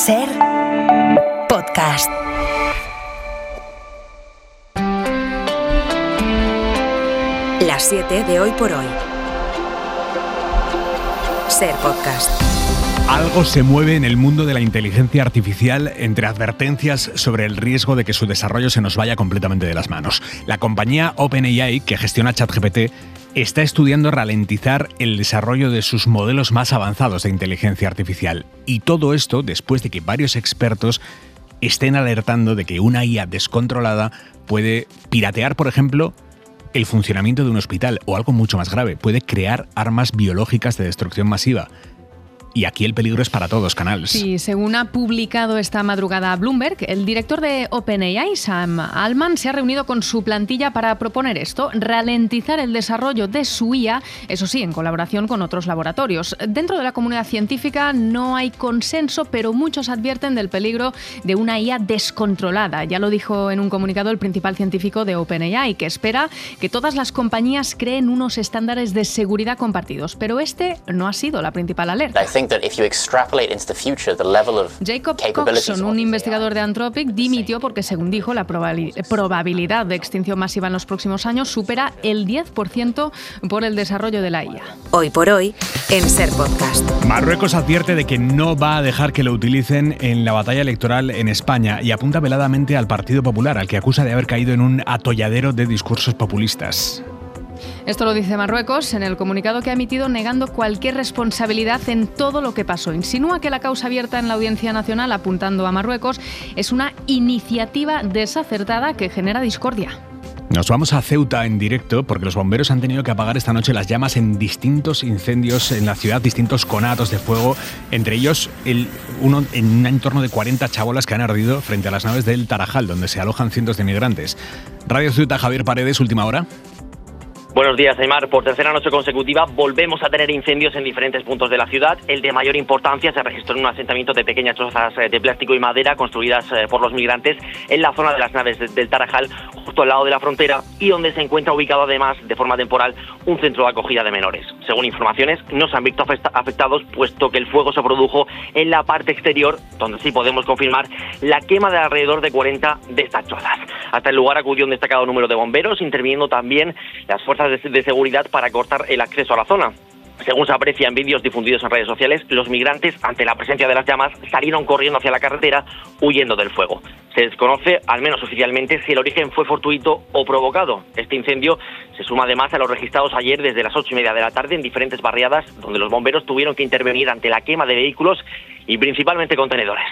Ser Podcast. Las 7 de hoy por hoy. Ser Podcast. Algo se mueve en el mundo de la inteligencia artificial entre advertencias sobre el riesgo de que su desarrollo se nos vaya completamente de las manos. La compañía OpenAI, que gestiona ChatGPT, está estudiando ralentizar el desarrollo de sus modelos más avanzados de inteligencia artificial. Y todo esto después de que varios expertos estén alertando de que una IA descontrolada puede piratear, por ejemplo, el funcionamiento de un hospital o algo mucho más grave, puede crear armas biológicas de destrucción masiva. Y aquí el peligro es para todos, Canals. Sí, según ha publicado esta madrugada Bloomberg, el director de OpenAI, Sam Altman, se ha reunido con su plantilla para proponer esto, ralentizar el desarrollo de su IA, eso sí, en colaboración con otros laboratorios. Dentro de la comunidad científica no hay consenso, pero muchos advierten del peligro de una IA descontrolada. Ya lo dijo en un comunicado el principal científico de OpenAI, que espera que todas las compañías creen unos estándares de seguridad compartidos. Pero este no ha sido la principal alerta. Jacob Coxon, un investigador de Anthropic, dimitió porque, según dijo, la probabilidad de extinción masiva en los próximos años supera el 10% por el desarrollo de la IA. Hoy por hoy, en Ser Podcast. Marruecos advierte de que no va a dejar que lo utilicen en la batalla electoral en España y apunta veladamente al Partido Popular, al que acusa de haber caído en un atolladero de discursos populistas. Esto lo dice Marruecos en el comunicado que ha emitido, negando cualquier responsabilidad en todo lo que pasó. Insinúa que la causa abierta en la Audiencia Nacional, apuntando a Marruecos, es una iniciativa desacertada que genera discordia. Nos vamos a Ceuta en directo porque los bomberos han tenido que apagar esta noche las llamas en distintos incendios en la ciudad, distintos conatos de fuego, entre ellos uno en un entorno de 40 chabolas que han ardido frente a las naves del Tarajal, donde se alojan cientos de migrantes. Radio Ceuta, Javier Paredes, última hora. Buenos días, Aymar. Por tercera noche consecutiva volvemos a tener incendios en diferentes puntos de la ciudad. El de mayor importancia se registró en un asentamiento de pequeñas chozas de plástico y madera construidas por los migrantes en la zona de las naves del Tarajal, justo al lado de la frontera, y donde se encuentra ubicado además, de forma temporal, un centro de acogida de menores. Según informaciones, no se han visto afectados, puesto que el fuego se produjo en la parte exterior, donde sí podemos confirmar la quema de alrededor de 40 de estas chozas. Hasta el lugar acudió un destacado número de bomberos, interviniendo también las fuerzas de seguridad para cortar el acceso a la zona. Según se aprecia en vídeos difundidos en redes sociales, los migrantes, ante la presencia de las llamas, salieron corriendo hacia la carretera, huyendo del fuego. Se desconoce, al menos oficialmente, si el origen fue fortuito o provocado. Este incendio se suma además a los registrados ayer desde las 8:30 de la tarde en diferentes barriadas, donde los bomberos tuvieron que intervenir ante la quema de vehículos y principalmente contenedores.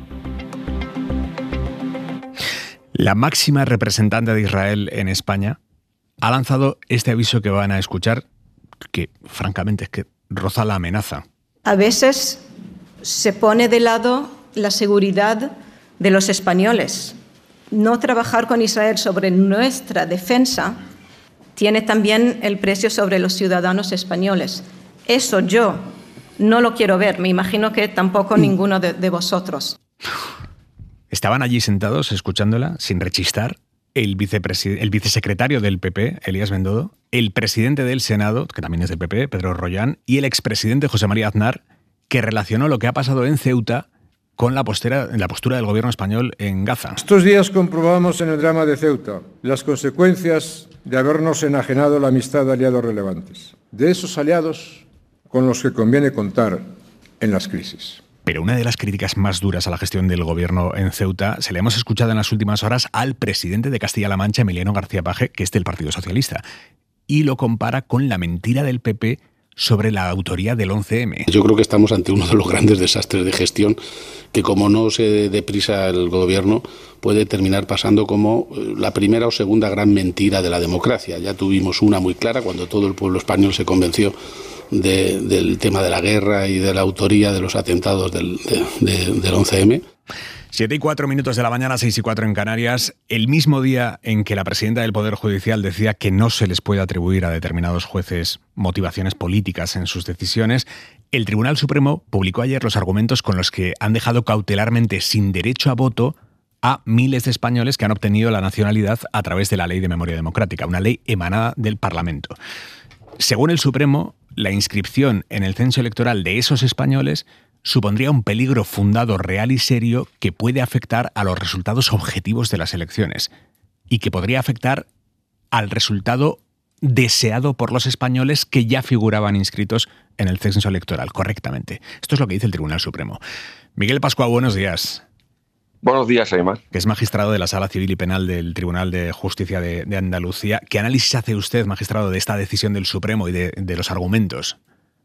La máxima representante de Israel en España ha lanzado este aviso que van a escuchar, que francamente es que roza la amenaza. A veces se pone de lado la seguridad de los españoles. No trabajar con Israel sobre nuestra defensa tiene también el precio sobre los ciudadanos españoles. Eso yo no lo quiero ver. Me imagino que tampoco ninguno de vosotros. Estaban allí sentados escuchándola sin rechistar el vicesecretario del PP, Elías Bendodo, el presidente del Senado, que también es del PP, Pedro Rollán, y el expresidente José María Aznar, que relacionó lo que ha pasado en Ceuta con la postura del gobierno español en Gaza. Estos días comprobamos en el drama de Ceuta las consecuencias de habernos enajenado la amistad de aliados relevantes, de esos aliados con los que conviene contar en las crisis. Pero una de las críticas más duras a la gestión del gobierno en Ceuta se le hemos escuchado en las últimas horas al presidente de Castilla-La Mancha, Emiliano García Paje, que es del Partido Socialista, y lo compara con la mentira del PP sobre la autoría del 11M. Yo creo que estamos ante uno de los grandes desastres de gestión que, como no se dé prisa el gobierno, puede terminar pasando como la primera o segunda gran mentira de la democracia. Ya tuvimos una muy clara cuando todo el pueblo español se convenció del tema de la guerra y de la autoría de los atentados del 11M. 7:04 de la mañana, 6:04 en Canarias, el mismo día en que la presidenta del Poder Judicial decía que no se les puede atribuir a determinados jueces motivaciones políticas en sus decisiones, el Tribunal Supremo publicó ayer los argumentos con los que han dejado cautelarmente sin derecho a voto a miles de españoles que han obtenido la nacionalidad a través de la Ley de Memoria Democrática, una ley emanada del Parlamento. Según el Supremo, la inscripción en el censo electoral de esos españoles supondría un peligro fundado, real y serio que puede afectar a los resultados objetivos de las elecciones y que podría afectar al resultado deseado por los españoles que ya figuraban inscritos en el censo electoral correctamente. Esto es lo que dice el Tribunal Supremo. Miguel Pascua, buenos días. Buenos días, Aymar. Que es magistrado de la Sala Civil y Penal del Tribunal de Justicia de Andalucía. ¿Qué análisis hace usted, magistrado, de esta decisión del Supremo y de los argumentos?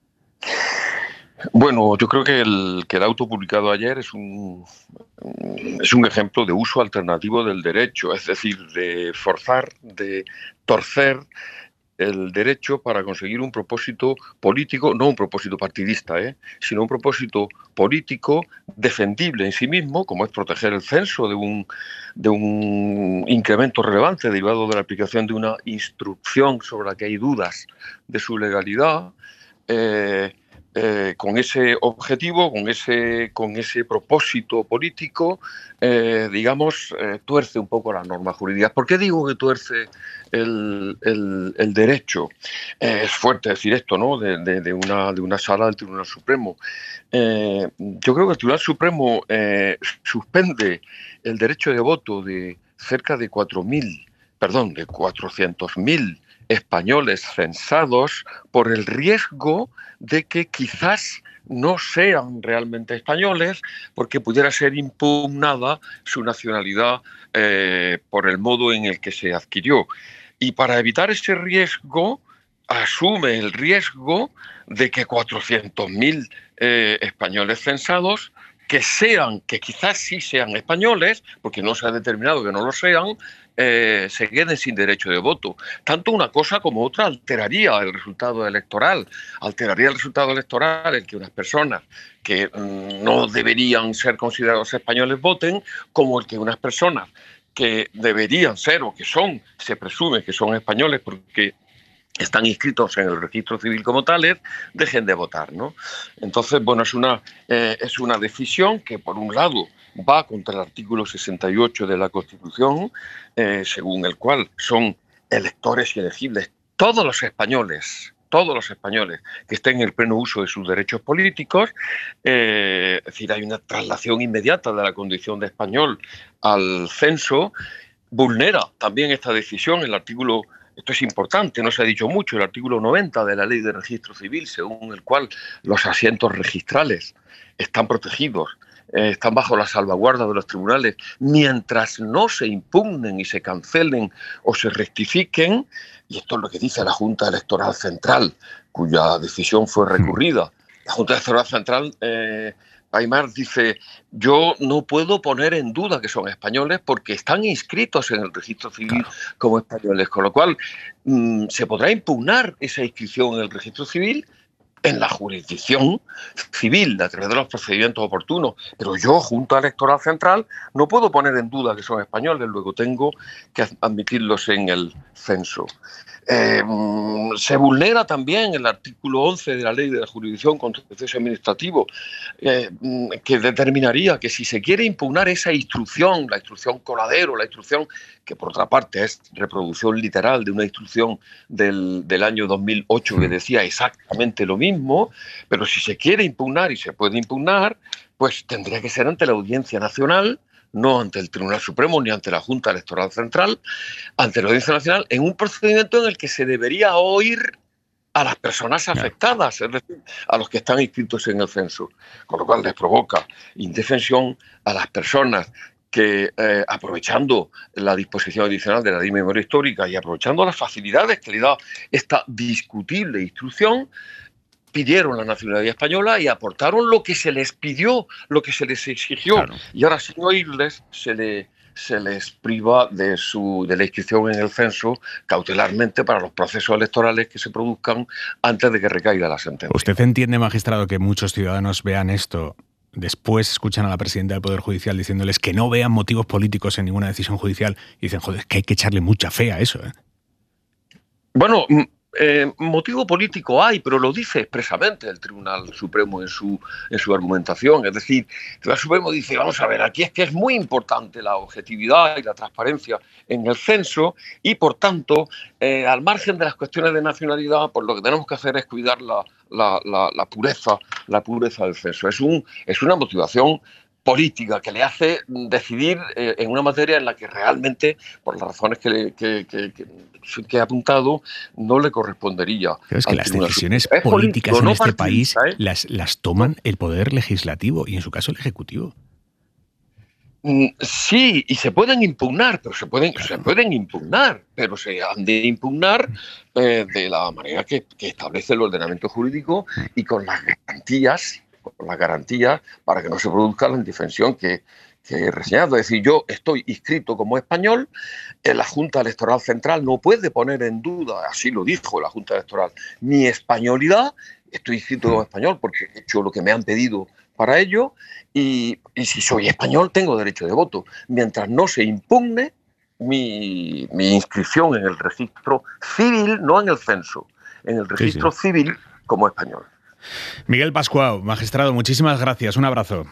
Bueno, yo creo que el auto publicado ayer es un ejemplo de uso alternativo del derecho, es decir, de forzar, de torcer el derecho para conseguir un propósito político, no un propósito partidista, sino un propósito político defendible en sí mismo, como es proteger el censo de un incremento relevante derivado de la aplicación de una instrucción sobre la que hay dudas de su legalidad. Con ese objetivo, con ese propósito político, tuerce un poco las normas jurídicas. ¿Por qué digo que tuerce el derecho? Es fuerte decir esto, ¿no? De una sala del Tribunal Supremo. Yo creo que el Tribunal Supremo suspende el derecho de voto de cerca de 400.000 españoles censados por el riesgo de que quizás no sean realmente españoles, porque pudiera ser impugnada su nacionalidad por el modo en el que se adquirió. Y para evitar ese riesgo, asume el riesgo de que 400.000 españoles censados que quizás sí sean españoles, porque no se ha determinado que no lo sean, se queden sin derecho de voto. Tanto una cosa como otra alteraría el resultado electoral. Alteraría el resultado electoral el que unas personas que no deberían ser considerados españoles voten, como el que unas personas que deberían ser o que son, se presume que son españoles porque están inscritos en el registro civil como tales, dejen de votar, ¿no? Entonces, bueno, es una decisión que, por un lado, va contra el artículo 68 de la Constitución, según el cual son electores y elegibles todos los españoles que estén en el pleno uso de sus derechos políticos. Es decir, hay una traslación inmediata de la condición de español al censo. Vulnera también esta decisión el artículo, esto es importante, no se ha dicho mucho, el artículo 90 de la Ley de Registro Civil, según el cual los asientos registrales están protegidos, están bajo la salvaguarda de los tribunales, mientras no se impugnen y se cancelen o se rectifiquen, y esto es lo que dice la Junta Electoral Central, cuya decisión fue recurrida. La Junta Electoral Central, Aymar, dice: yo no puedo poner en duda que son españoles porque están inscritos en el registro civil como españoles, con lo cual se podrá impugnar esa inscripción en el registro civil en la jurisdicción civil a través de los procedimientos oportunos, pero yo, Junta Electoral Central, no puedo poner en duda que son españoles, luego tengo que admitirlos en el censo. Se vulnera también el artículo 11 de la Ley de la Jurisdicción Contencioso Administrativo, que determinaría que si se quiere impugnar esa instrucción, la instrucción coladero, la instrucción que por otra parte es reproducción literal de una instrucción del año 2008 que decía exactamente lo mismo, pero si se quiere impugnar y se puede impugnar, pues tendría que ser ante la Audiencia Nacional, no ante el Tribunal Supremo ni ante la Junta Electoral Central, ante la Audiencia Nacional, en un procedimiento en el que se debería oír a las personas afectadas, es decir, a los que están inscritos en el censo, con lo cual les provoca indefensión a las personas que, aprovechando la disposición adicional de la Ley de Memoria Histórica y aprovechando las facilidades que le da esta discutible instrucción, pidieron la nacionalidad española y aportaron lo que se les pidió, lo que se les exigió. Claro. Y ahora, sin oírles, se les priva de la inscripción en el censo cautelarmente para los procesos electorales que se produzcan antes de que recaiga la sentencia. ¿Usted entiende, magistrado, que muchos ciudadanos vean esto, después escuchan a la presidenta del Poder Judicial diciéndoles que no vean motivos políticos en ninguna decisión judicial y dicen, joder, que hay que echarle mucha fe a eso? Bueno, motivo político hay, pero lo dice expresamente el Tribunal Supremo en su argumentación. Es decir, el Tribunal Supremo dice, vamos a ver, aquí es que es muy importante la objetividad y la transparencia en el censo y, por tanto, al margen de las cuestiones de nacionalidad, pues lo que tenemos que hacer es cuidar la la pureza del censo. Es una motivación política que le hace decidir en una materia en la que realmente, por las razones que he apuntado, no le correspondería. Pero es que las decisiones políticas en este país las toman el Poder Legislativo y en su caso el Ejecutivo. Sí, y se pueden impugnar, pero se pueden impugnar, pero se han de impugnar de la manera que establece el ordenamiento jurídico y con las garantías para que no se produzca la indefensión que he reseñado. Es decir, yo estoy inscrito como español, la Junta Electoral Central no puede poner en duda, así lo dijo la Junta Electoral, mi españolidad. Estoy inscrito como español porque he hecho lo que me han pedido para ello y si soy español tengo derecho de voto, mientras no se impugne mi inscripción en el registro civil, no en el censo, en el registro civil como español. Miguel Pascual, magistrado, muchísimas gracias. Un abrazo.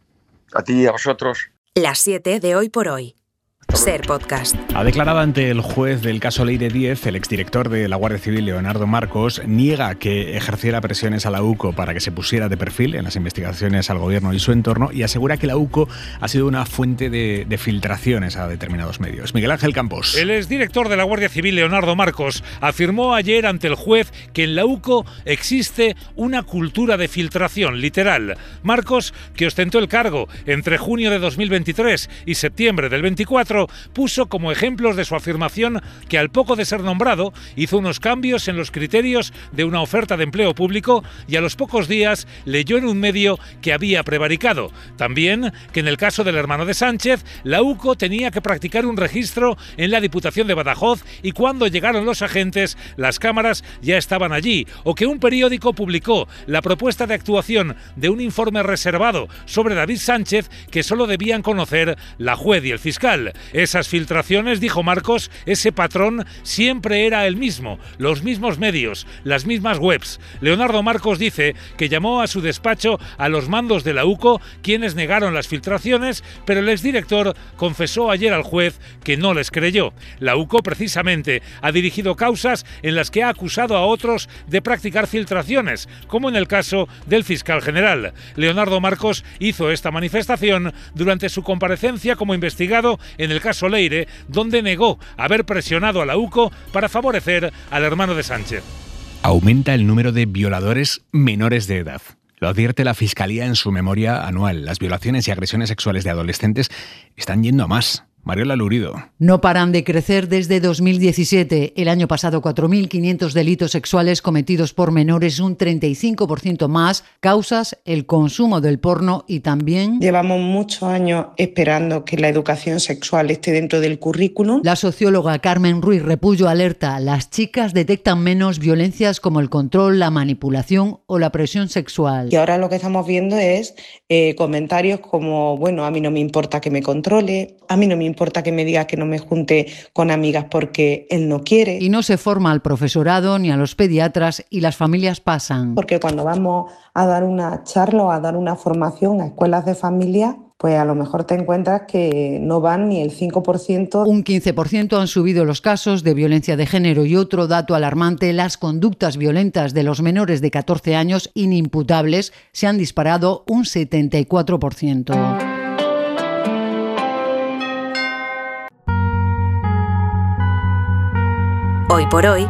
A ti y a vosotros. Las 7 de Hoy por Hoy. Ser Podcast. Ha declarado ante el juez del caso Leire 10, el exdirector de la Guardia Civil, Leonardo Marcos, niega que ejerciera presiones a la UCO para que se pusiera de perfil en las investigaciones al gobierno y su entorno y asegura que la UCO ha sido una fuente de filtraciones a determinados medios. Miguel Ángel Campos. El exdirector de la Guardia Civil, Leonardo Marcos, afirmó ayer ante el juez que en la UCO existe una cultura de filtración, literal. Marcos, que ostentó el cargo entre junio de 2023 y septiembre del 24, puso como ejemplos de su afirmación que al poco de ser nombrado hizo unos cambios en los criterios de una oferta de empleo público y a los pocos días leyó en un medio que había prevaricado. También que en el caso del hermano de Sánchez, la UCO tenía que practicar un registro en la Diputación de Badajoz y cuando llegaron los agentes, las cámaras ya estaban allí, o que un periódico publicó la propuesta de actuación de un informe reservado sobre David Sánchez que solo debían conocer la juez y el fiscal. Esas filtraciones, dijo Marcos, ese patrón siempre era el mismo, los mismos medios, las mismas webs. Leonardo Marcos dice que llamó a su despacho a los mandos de la UCO, quienes negaron las filtraciones, pero el exdirector confesó ayer al juez que no les creyó. La UCO, precisamente, ha dirigido causas en las que ha acusado a otros de practicar filtraciones, como en el caso del fiscal general. Leonardo Marcos hizo esta manifestación durante su comparecencia como investigado en el caso Leire, donde negó haber presionado a la UCO para favorecer al hermano de Sánchez. Aumenta el número de violadores menores de edad. Lo advierte la Fiscalía en su memoria anual. Las violaciones y agresiones sexuales de adolescentes están yendo a más. Mariola Lurido. No paran de crecer desde 2017. El año pasado, 4.500 delitos sexuales cometidos por menores, un 35% más. Causas, el consumo del porno y también... Llevamos muchos años esperando que la educación sexual esté dentro del currículum. La socióloga Carmen Ruiz Repullo alerta: las chicas detectan menos violencias como el control, la manipulación o la presión sexual. Y ahora lo que estamos viendo es comentarios como, bueno, a mí no me importa que me controle, a mí no me importa que me diga que no me junte con amigas porque él no quiere. Y no se forma al profesorado ni a los pediatras y las familias pasan. Porque cuando vamos a dar una charla o a dar una formación a escuelas de familia, pues a lo mejor te encuentras que no van ni el 5%. Un 15% han subido los casos de violencia de género y otro dato alarmante, las conductas violentas de los menores de 14 años inimputables se han disparado un 74%. Hoy por hoy,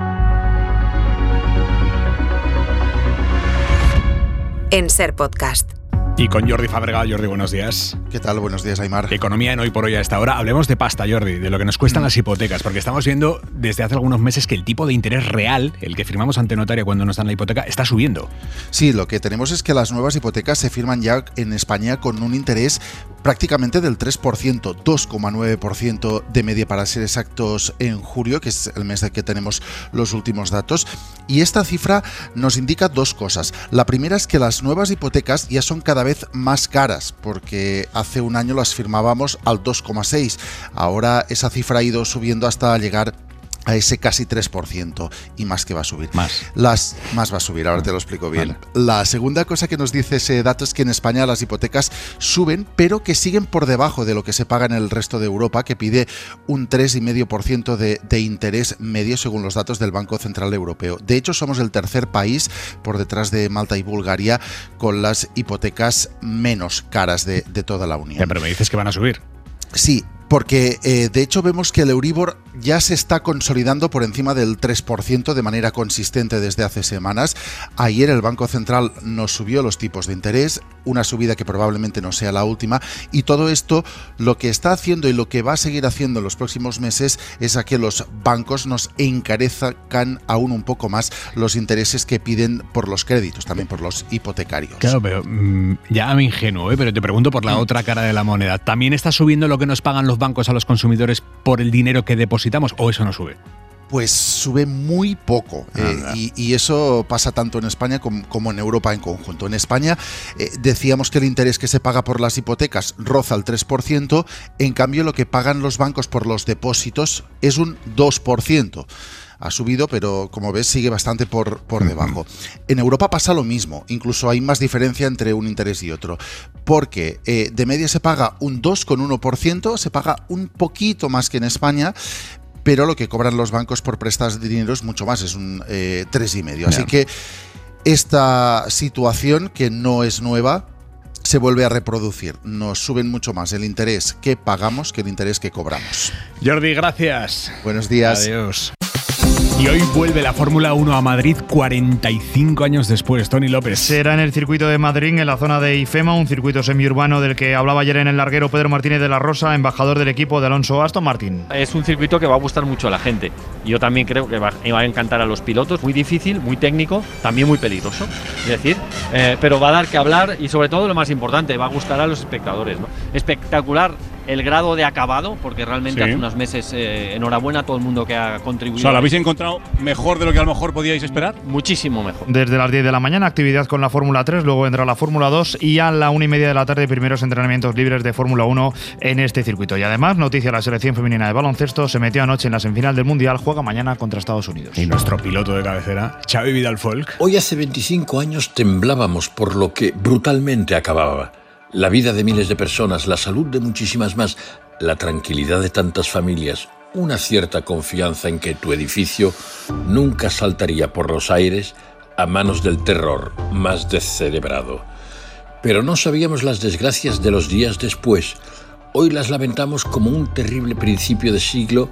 en Ser Podcast. Y con Jordi Fábrega. Jordi, buenos días. ¿Qué tal? Buenos días, Aimar. Economía en Hoy por Hoy a esta hora. Hablemos de pasta, Jordi, de lo que nos cuestan las hipotecas, porque estamos viendo desde hace algunos meses que el tipo de interés real, el que firmamos ante notario cuando nos dan la hipoteca, está subiendo. Sí, lo que tenemos es que las nuevas hipotecas se firman ya en España con un interés prácticamente del 3%, 2,9% de media para ser exactos en julio, que es el mes de que tenemos los últimos datos. Y esta cifra nos indica dos cosas. La primera es que las nuevas hipotecas ya son cada vez más caras, porque hace un año las firmábamos al 2,6. Ahora esa cifra ha ido subiendo hasta llegar a ese casi 3% y más que va a subir. Más va a subir, ahora te lo explico bien. Vale. La segunda cosa que nos dice ese dato es que en España las hipotecas suben, pero que siguen por debajo de lo que se paga en el resto de Europa, que pide un 3,5% de interés medio según los datos del Banco Central Europeo. De hecho, somos el tercer país por detrás de Malta y Bulgaria con las hipotecas menos caras de toda la Unión. Pero me dices que van a subir. Sí, porque de hecho vemos que el Euribor ya se está consolidando por encima del 3% de manera consistente desde hace semanas. Ayer el Banco Central nos subió los tipos de interés, una subida que probablemente no sea la última, y todo esto lo que está haciendo y lo que va a seguir haciendo en los próximos meses es a que los bancos nos encarezcan aún un poco más los intereses que piden por los créditos, también por los hipotecarios. Claro, pero ya me ingenuo, pero te pregunto por la otra cara de la moneda. ¿También está subiendo lo que nos pagan los bancos a los consumidores por el dinero que depositamos o eso no sube? Pues sube muy poco y eso pasa tanto en España como en Europa en conjunto. En España decíamos que el interés que se paga por las hipotecas roza el 3%, en cambio lo que pagan los bancos por los depósitos es un 2%. Ha subido, pero como ves sigue bastante por debajo. En Europa pasa lo mismo, incluso hay más diferencia entre un interés y otro, porque de media se paga un 2,1%, se paga un poquito más que en España, pero lo que cobran los bancos por prestar dinero es mucho más, es un 3,5%. Así que esta situación, que no es nueva, se vuelve a reproducir. Nos suben mucho más el interés que pagamos que el interés que cobramos. Jordi, gracias. Buenos días. Adiós. Y hoy vuelve la Fórmula 1 a Madrid 45 años después. Tony López. Será en el circuito de Madrid, en la zona de IFEMA, un circuito semiurbano del que hablaba ayer en el larguero Pedro Martínez de la Rosa, embajador del equipo de Alonso Aston Martin. Es un circuito que va a gustar mucho a la gente. Yo también creo que va a encantar a los pilotos. Muy difícil, muy técnico, también muy peligroso. Es decir, pero va a dar que hablar y sobre todo lo más importante, va a gustar a los espectadores, ¿no? Espectacular el grado de acabado, porque realmente hace unos meses, enhorabuena a todo el mundo que ha contribuido. O sea, ¿lo habéis encontrado mejor de lo que a lo mejor podíais esperar? Muchísimo mejor. Desde las 10 de la mañana, actividad con la Fórmula 3, luego vendrá la Fórmula 2 y a la 1:30 de la tarde, primeros entrenamientos libres de Fórmula 1 en este circuito. Y además, noticia, la selección femenina de baloncesto se metió anoche en la semifinal del Mundial, juega mañana contra Estados Unidos. Y nuestro piloto de cabecera, Xavi Vidal-Folk. Hoy hace 25 años temblábamos por lo que brutalmente acababa. La vida de miles de personas, la salud de muchísimas más, la tranquilidad de tantas familias, una cierta confianza en que tu edificio nunca saltaría por los aires a manos del terror más descerebrado. Pero no sabíamos las desgracias de los días después. Hoy las lamentamos como un terrible principio de siglo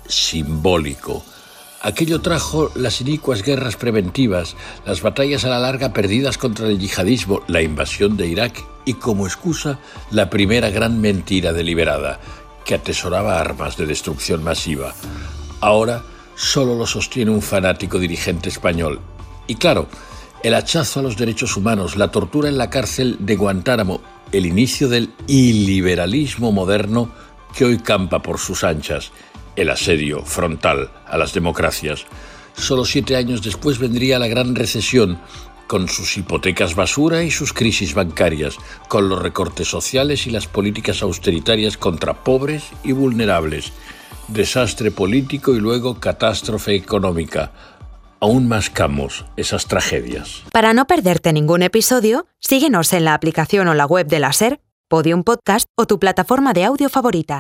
simbólico. Aquello trajo las inicuas guerras preventivas, las batallas a la larga perdidas contra el yihadismo, la invasión de Irak y, como excusa, la primera gran mentira deliberada, que atesoraba armas de destrucción masiva. Ahora solo lo sostiene un fanático dirigente español. Y claro, el hachazo a los derechos humanos, la tortura en la cárcel de Guantánamo, el inicio del iliberalismo moderno que hoy campa por sus anchas, el asedio frontal a las democracias. Solo 7 años después vendría la gran recesión, con sus hipotecas basura y sus crisis bancarias, con los recortes sociales y las políticas austeritarias contra pobres y vulnerables, desastre político y luego catástrofe económica. Aún mascamos esas tragedias. Para no perderte ningún episodio, síguenos en la aplicación o la web de la SER, Podium Podcast o tu plataforma de audio favorita.